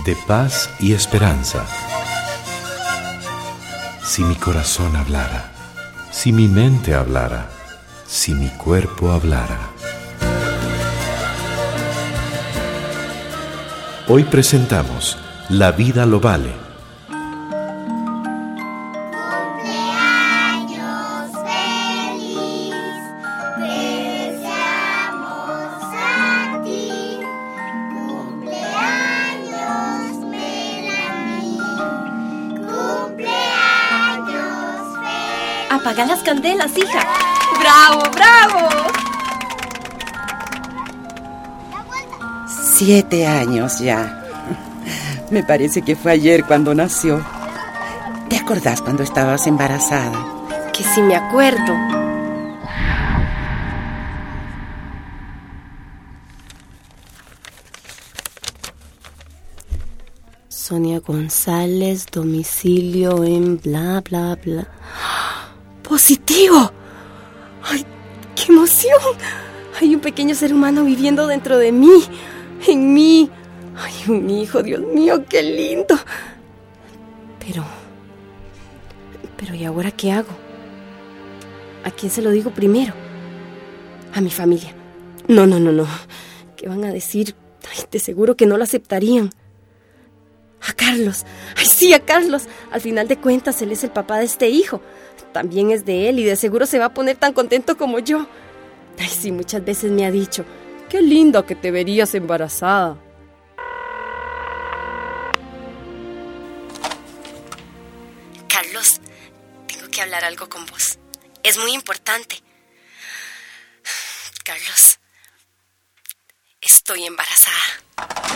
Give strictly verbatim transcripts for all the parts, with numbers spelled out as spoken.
de paz y esperanza. Si mi corazón hablara, si mi mente hablara, si mi cuerpo hablara. Hoy presentamos La vida lo vale. Apaga las candelas, hija. ¡Bravo, bravo! Siete años ya. Me parece que fue ayer cuando nació. ¿Te acordás cuando estabas embarazada? Que sí me acuerdo. Sonia González, domicilio en bla, bla, bla. ¡Positivo! ¡Ay, qué emoción! Hay un pequeño ser humano viviendo dentro de mí, en mí. ¡Ay, un hijo, Dios mío, qué lindo! Pero... Pero, ¿y ahora qué hago? ¿A quién se lo digo primero? A mi familia. No, no, no, no. ¿Qué van a decir? Ay, de seguro que no lo aceptarían. A Carlos. ¡Ay, sí, a Carlos! Al final de cuentas, él es el papá de este hijo. También es de él y de seguro se va a poner tan contento como yo. Ay, sí, muchas veces me ha dicho, qué lindo que te verías embarazada. Carlos, tengo que hablar algo con vos. Es muy importante. Carlos, estoy embarazada.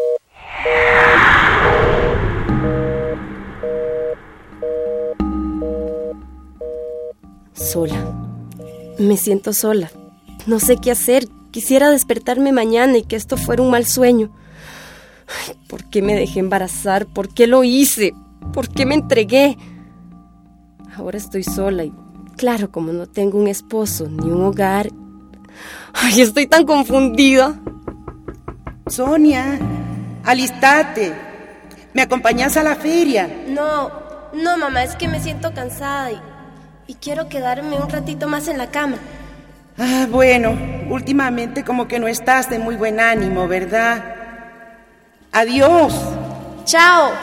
Sola. Me siento sola. No sé qué hacer. Quisiera despertarme mañana y que esto fuera un mal sueño. Ay, ¿por qué me dejé embarazar? ¿Por qué lo hice? ¿Por qué me entregué? Ahora estoy sola y, claro, como no tengo un esposo ni un hogar... Ay, estoy tan confundida. Sonia, alistate. ¿Me acompañás a la feria? No, no, mamá, es que me siento cansada y... Y quiero quedarme un ratito más en la cama. Ah, bueno, últimamente como que no estás de muy buen ánimo, ¿verdad? Adiós. Chao.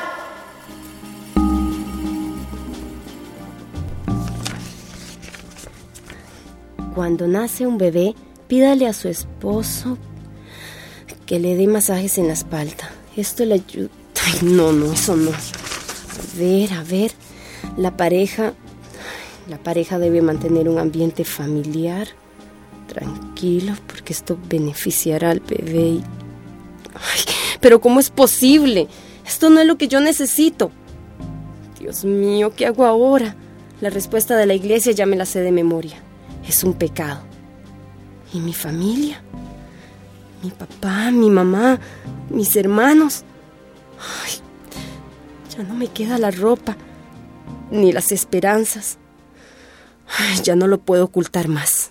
Cuando nace un bebé, pídale a su esposo que le dé masajes en la espalda. Esto le ayuda... Ay, no, no, eso no. A ver, a ver. La pareja... La pareja debe mantener un ambiente familiar, tranquilo, porque esto beneficiará al bebé. Y... Ay, pero ¿cómo es posible? Esto no es lo que yo necesito. Dios mío, ¿qué hago ahora? La respuesta de la iglesia ya me la sé de memoria. Es un pecado. ¿Y mi familia? Mi papá, mi mamá, mis hermanos. Ay, ya no me queda la ropa, ni las esperanzas. Ay, ya no lo puedo ocultar más.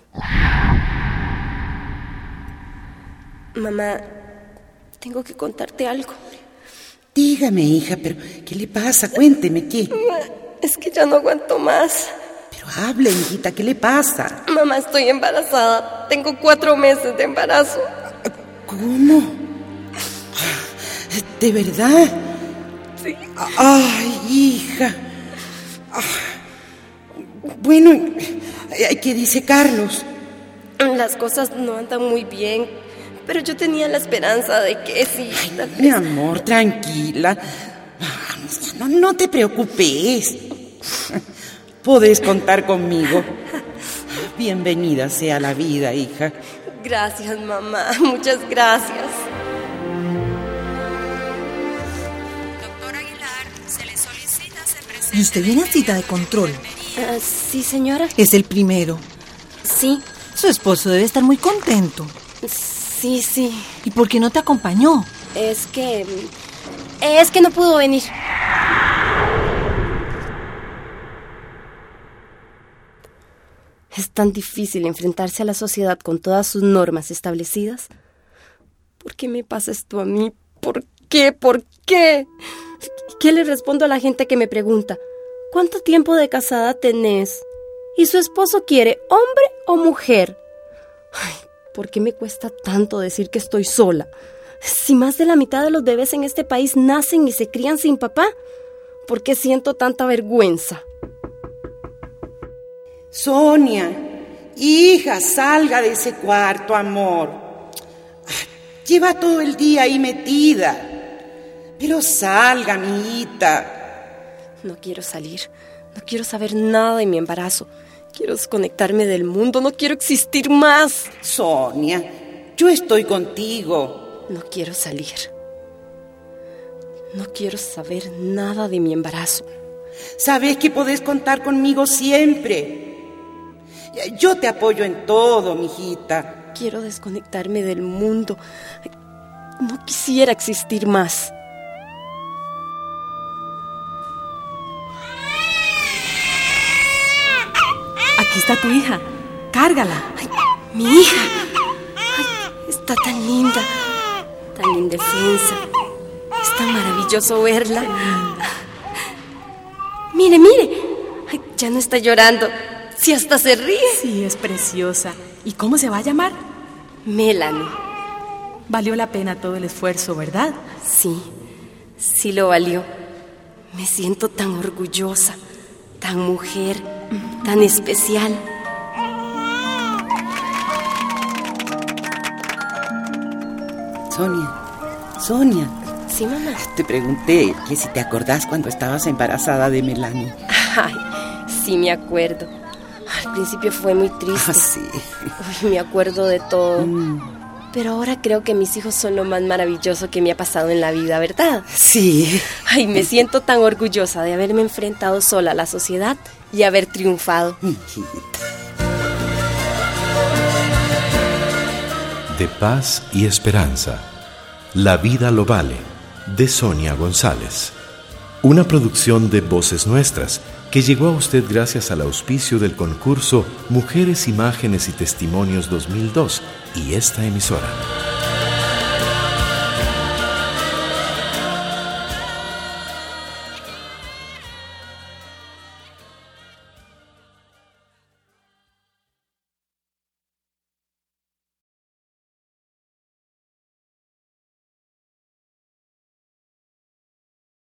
Mamá, tengo que contarte algo. Dígame, hija, pero ¿qué le pasa? Cuénteme, ¿qué? Mamá, es que ya no aguanto más. Pero hable, hijita, ¿qué le pasa? Mamá, estoy embarazada. Tengo cuatro meses de embarazo. ¿Cómo? ¿De verdad? Sí. Ay, hija. Bueno, ¿qué dice Carlos? Las cosas no andan muy bien, pero yo tenía la esperanza de que sí. Ay, mi amor, tranquila. No, no te preocupes. Podés contar conmigo. Bienvenida sea la vida, hija. Gracias, mamá. Muchas gracias. Doctor Aguilar, se le solicita se presente. ¿Y usted viene a cita de control? Uh, sí, señora. Es el primero. Sí. Su esposo debe estar muy contento. Sí, sí. ¿Y por qué no te acompañó? Es que... Es que no pudo venir. Es tan difícil enfrentarse a la sociedad con todas sus normas establecidas. ¿Por qué me pasa esto a mí? ¿Por qué? ¿Por qué? ¿Qué le respondo a la gente que me pregunta? ¿Cuánto tiempo de casada tenés? ¿Y su esposo quiere hombre o mujer? Ay, ¿por qué me cuesta tanto decir que estoy sola? Si más de la mitad de los bebés en este país nacen y se crían sin papá, ¿por qué siento tanta vergüenza? Sonia, hija, salga de ese cuarto, amor. Lleva todo el día ahí metida. Pero salga, amiguita. No quiero salir. No quiero saber nada de mi embarazo. Quiero desconectarme del mundo. No quiero existir más. Sonia, yo estoy contigo. No quiero salir. No quiero saber nada de mi embarazo. Sabes que podés contar conmigo siempre. Yo te apoyo en todo, mijita. Quiero desconectarme del mundo. No quisiera existir más. Aquí está tu hija. Cárgala. Ay, mi hija. Ay, está tan linda. Tan indefensa. Es tan maravilloso verla. Mire, mire. Ay, ya no está llorando. Si hasta se ríe. Sí, es preciosa. ¿Y cómo se va a llamar? Melanie. Valió la pena todo el esfuerzo, ¿verdad? Sí, sí lo valió. Me siento tan orgullosa, tan mujer, tan especial. Sonia, Sonia. Sí, mamá. Te pregunté que si te acordás cuando estabas embarazada de Melanie. Ay, sí me acuerdo. Al principio fue muy triste. Ah, sí. Uy, me acuerdo de todo. Mm. Pero ahora creo que mis hijos son lo más maravilloso que me ha pasado en la vida, ¿verdad? Sí. Ay, me siento tan orgullosa de haberme enfrentado sola a la sociedad y haber triunfado. Mijita. De paz y esperanza. La vida lo vale, de Sonia González. Una producción de Voces Nuestras que llegó a usted gracias al auspicio del concurso Mujeres, Imágenes y Testimonios dos mil dos y esta emisora.